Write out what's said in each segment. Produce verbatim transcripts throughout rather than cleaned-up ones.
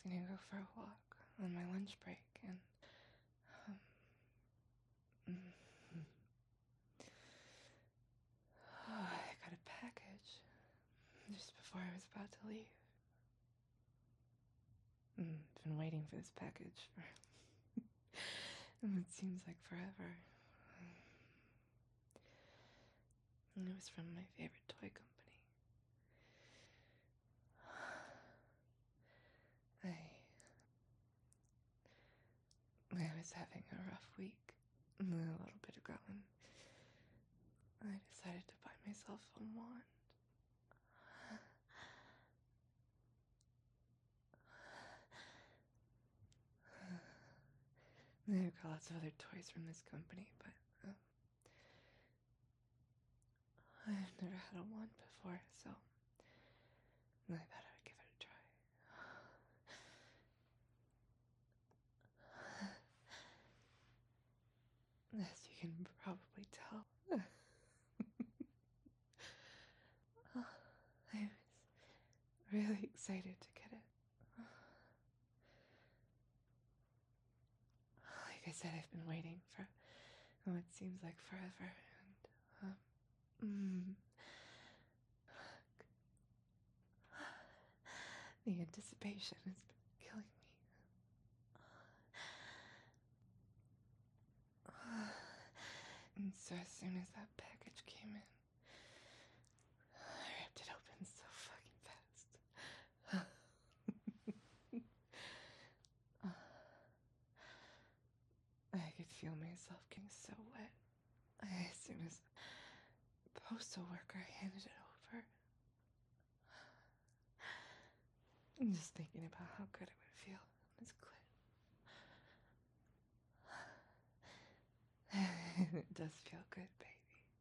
gonna go for a walk on my lunch break, and um, mm, oh, I got a package just before I was about to leave. Mm, I've been waiting for this package for it seems like forever. And it was from my favorite toy company. I I was having a rough week a little bit ago, and I decided to buy myself a wand. They've got lots of other toys from this company, but uh, I've never had a wand before, so I thought I would give it a try. As you can probably tell, I was really excited to get it. Like I said, I've been waiting for oh, it seems like forever, and um, mm, the anticipation has been killing me. And so as soon as that package came in, I ripped it open so fucking fast. I could feel myself getting so wet as soon as the postal worker handed it over. I'm just thinking about how good it would feel on his clit. It does feel good, baby.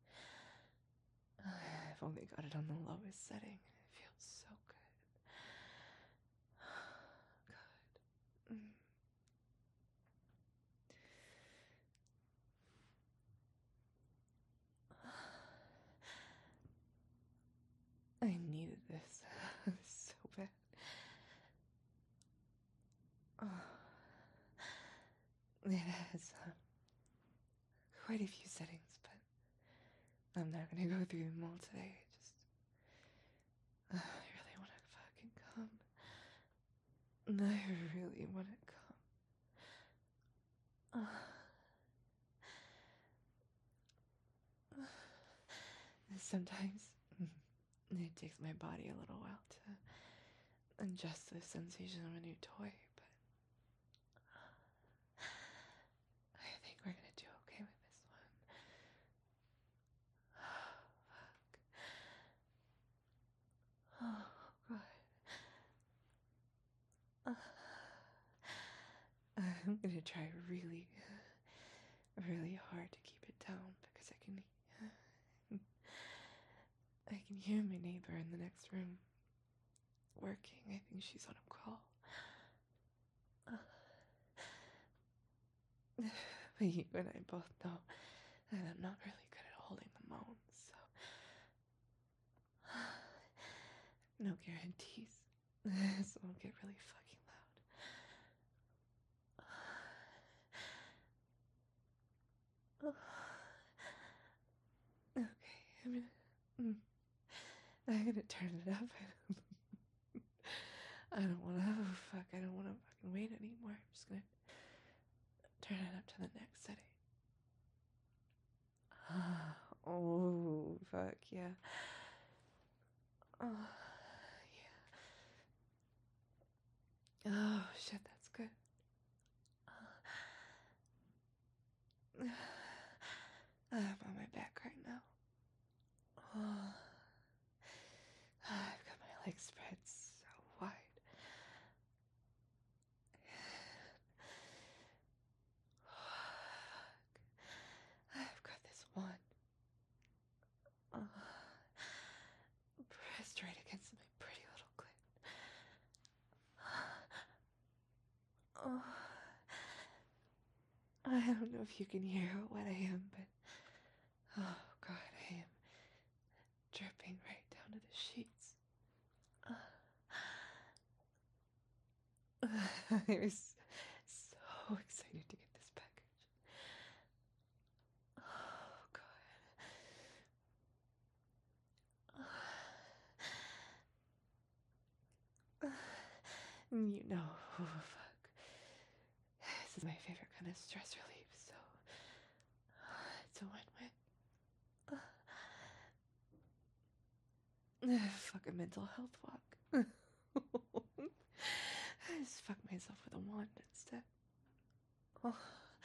I've only got it on the lowest setting, and it feels so good. Good. Mm. I needed this so bad. Oh, it has uh, quite a few settings, but I'm not gonna go through them all today. I just, uh, I really want to fucking come. I really want to come. Uh, uh, sometimes it takes my body a little while to adjust to the sensation of a new toy, but I think we're gonna do okay with this one. Oh, fuck. Oh, God. Uh, I'm gonna try really, really hard to keep it down because I can, I can hear my neighbor in the next room working. I think she's on a call. Uh, but you and I both know that I'm not really good at holding the moans, so no guarantees. This won't get really fucking loud. Okay, I'm gonna, mm, I'm gonna turn it up. I don't wanna, oh fuck, I don't wanna fucking wait anymore. I'm just gonna turn it up to the next setting. Oh, fuck, yeah. Oh, yeah. Oh, shit, that's good. I'm on my back right now. Oh, I've got my legs spread so wide. Fuck. I've got this one. Oh, pressed right against my pretty little clit. Oh, I don't know if you can hear how wet I am, but oh God, I am dripping right down to the sheets. Uh, I was so excited to get this package. Oh, God. You know, oh, fuck. This is my favorite kind of stress relief, so it's a win-win. Fuck a mental health walk. I just fuck myself with a wand instead. Oh.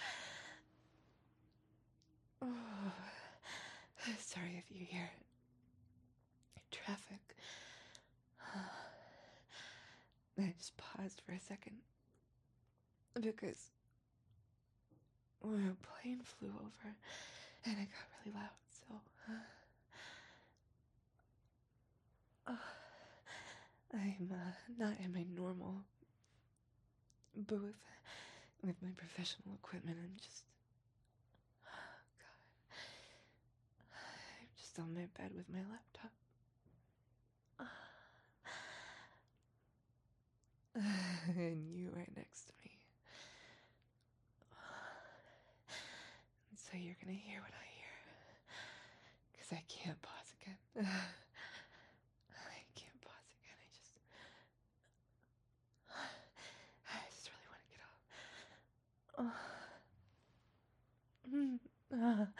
Oh. Sorry if you hear traffic. I just paused for a second because when a plane flew over and it got really loud, so uh, I'm uh, not in my normal booth with my professional equipment. I'm just, oh God, I'm just on my bed with my laptop. And you right next to me. And so you're gonna hear what I hear. Because I can't pause again. I can't pause again. I just. I just really want to get off. Oh.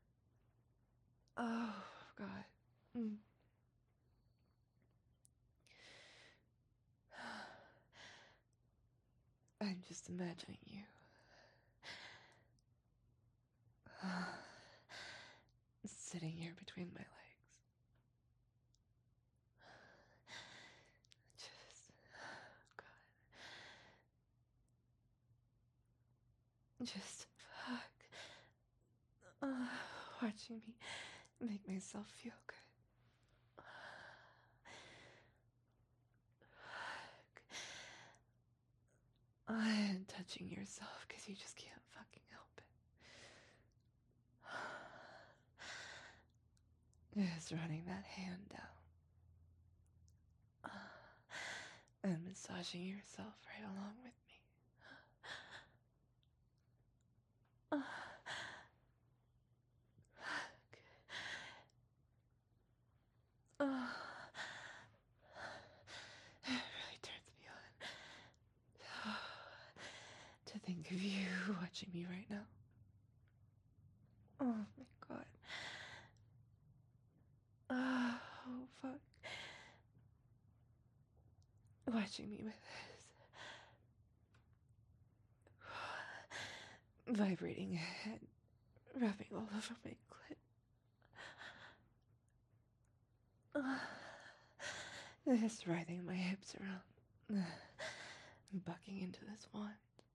Oh, God. Mm. I'm just imagining you. Sitting here between my legs. Just, oh God. Just, fuck. Uh, watching me make myself feel good. Fuck. And touching yourself because you just can't fucking help it. Just running that hand down. And massaging yourself right along with me. Oh, it really turns me on. To think of you watching me right now. Oh my God. Oh, fuck. Watching me with this. Vibrating head, rubbing all over my clit. Just writhing my hips around. Bucking into this wand.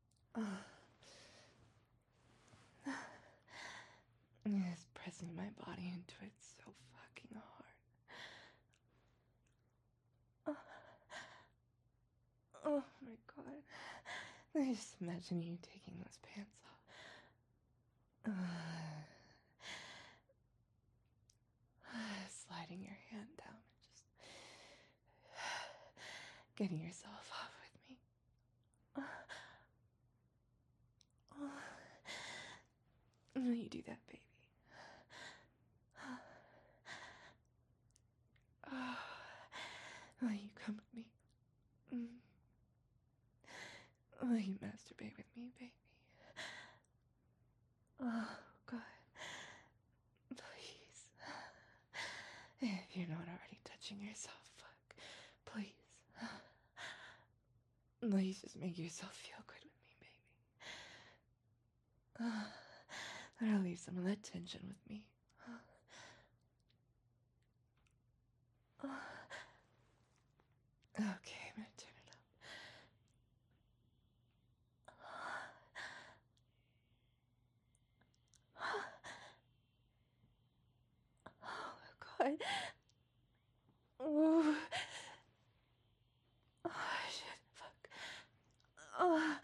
Just pressing my body into it so fucking hard. Oh my God. I just imagine you taking those pants off. Sliding your hand down and just getting yourself off with me. You do that, baby. Will you come with me? Will you masturbate with me, baby? Oh, God. Please. If you're not already touching yourself, fuck. Please. Please just make yourself feel good with me, baby. That'll leave some of that tension with me. Okay, I'm gonna turn it up. Oh, God. Ooh. Oh, shit. Fuck. Oh.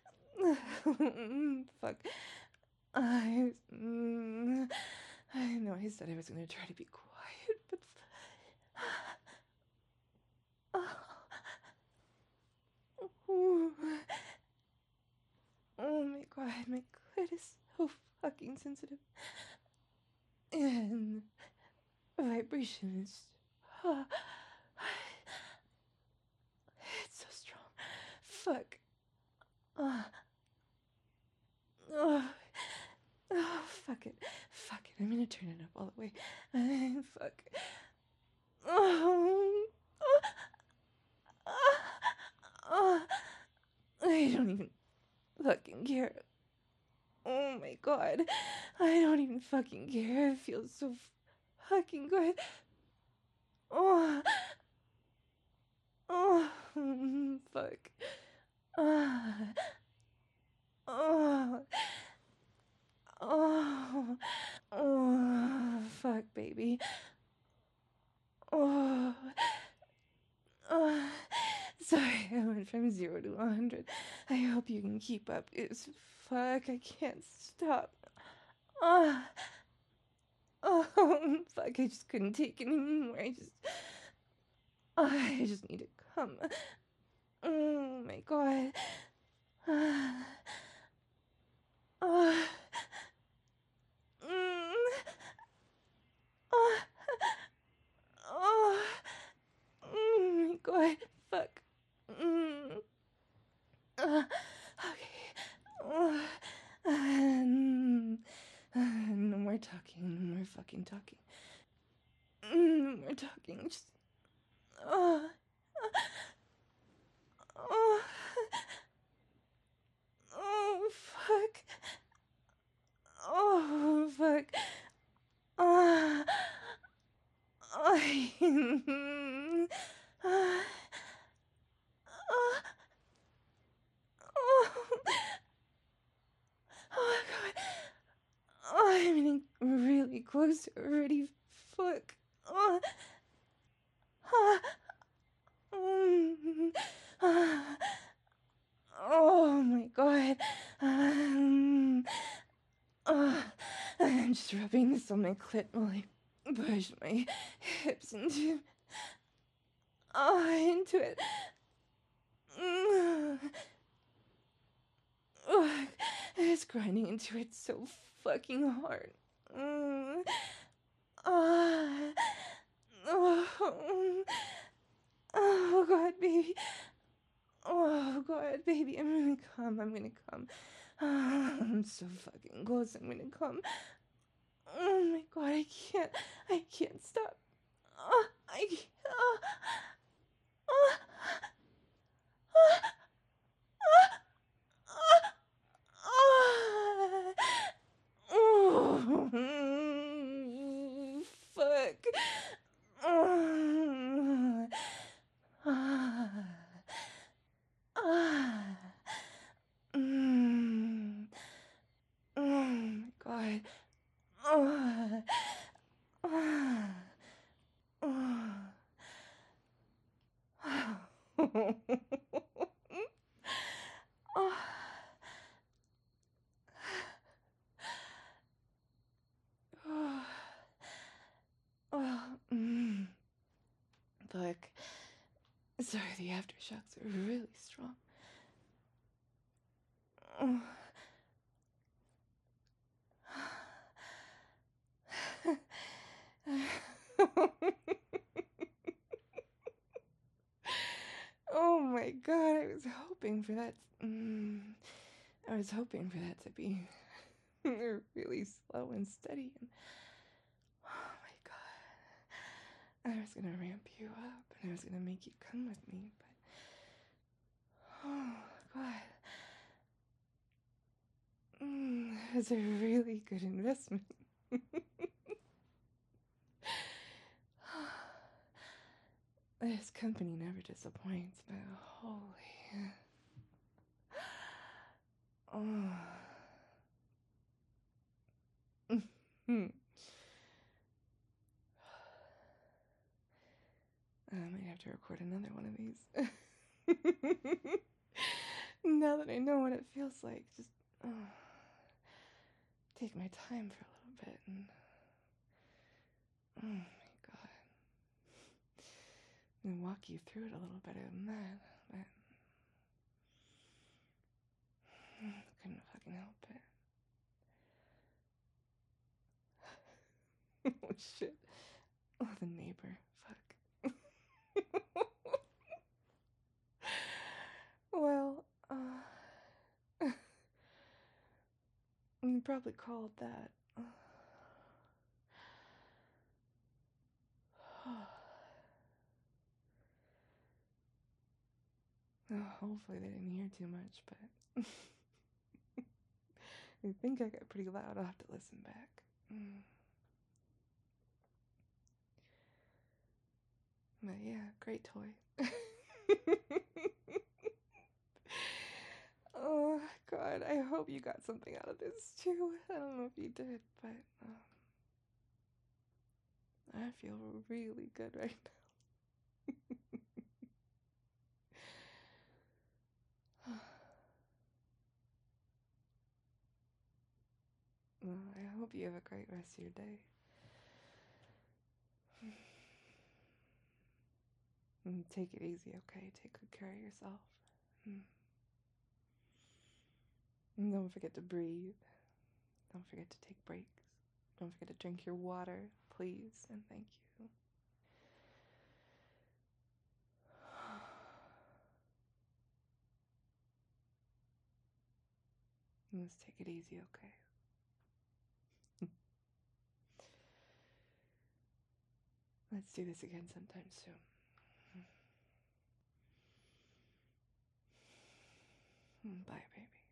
Fuck. I, mm, I know I said I was gonna try to be quiet, but. Oh. god, my clit is so fucking sensitive. And vibration is. Uh, it's so strong. Fuck. Uh, oh, oh, fuck it. Fuck it. I'm gonna turn it up all the way. Uh, fuck. Oh, oh, oh, oh. I don't even fucking care. Oh my god. I don't even fucking care. It feels so fucking good. Oh. Oh. Fuck. Oh. Oh. Oh. Oh. Fuck, baby. Oh. Oh. Sorry, I went from zero to a hundred. I hope you can keep up. It's fuck, I can't stop. Oh. Oh, fuck, I just couldn't take it anymore. I just. Oh, I just need to come. Oh my god. Oh. Oh. Mm. Oh. Oh. Oh my god. Fuck. Mm. Uh, okay. Oh. Um, uh, no more talking. No more fucking talking. Mm, no more talking. Just. Oh. Oh. Oh, fuck. Oh, fuck. Oh. Oh. Oh. Oh. Oh. Oh, God. Oh, I'm getting really close already. Fuck. Oh. Oh. Mm. Oh. Oh my god. Um, oh, I'm just rubbing this on my clit while I push my hips into, oh, into it. Mm. Oh, it's grinding into it so fucking hard. Mm. Oh. Oh. Oh god, baby. Oh god, baby, I'm gonna come. I'm gonna come. Oh, I'm so fucking close. I'm gonna come. Oh my god, I can't. I can't stop. Oh, I can't. Oh, oh, oh, oh, oh, oh, fuck. Oh, ah, ah, mm, oh my god. Oh, oh, oh. Oh. Oh. Oh. Mm. Look, sorry, the aftershocks are really strong. Oh. Oh my god, I was hoping for that. Mm, I was hoping for that to be really slow and steady. And, oh my god. I was gonna ramp you up and I was gonna make you come with me, but. Oh god. Mm, it was a really good investment. This company never disappoints, but holy. Oh. I might have to record another one of these. Now that I know what it feels like, just oh, take my time for a little bit and oh my god. And walk you through it a little better than that. But I couldn't fucking help it. shit. Oh, the neighbor. Fuck. Well, uh, you probably called that. Oh, hopefully they didn't hear too much, but I think I got pretty loud. I'll have to listen back. Mm. But yeah, great toy. Oh, God, I hope you got something out of this too. I don't know if you did, but um, I feel really good right now. Well, I hope you have a great rest of your day. And take it easy, okay? Take good care of yourself. And don't forget to breathe. Don't forget to take breaks. Don't forget to drink your water, please, and thank you. Let's take it easy, okay? Let's do this again sometime soon. Bye, baby.